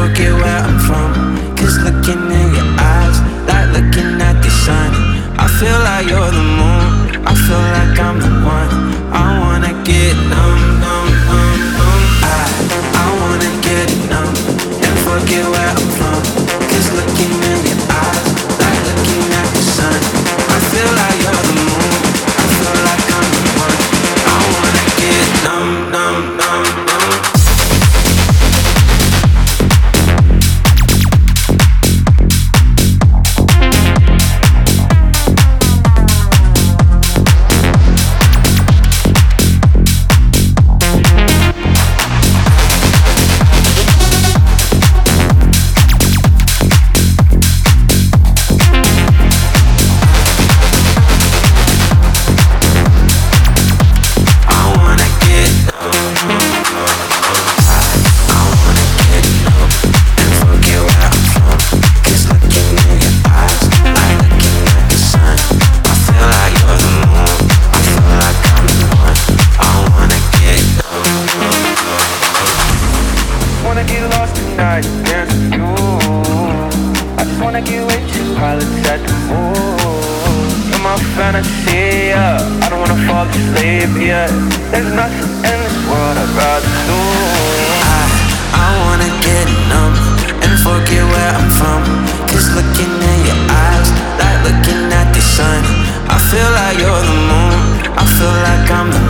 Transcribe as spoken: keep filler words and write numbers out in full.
forget where I'm from. Cause looking in your eyes, like looking at the sun. I feel like you're the moon, I feel like I'm the one. I wanna get numb, numb, numb, numb. I, I wanna get numb and forget where I'm from. Cause looking in your eyes, like looking at the sun. I feel like you're the moon, I feel like I'm the one. I wanna get numb, numb, numb, numb. I feel like you're the moon, I feel like I'm the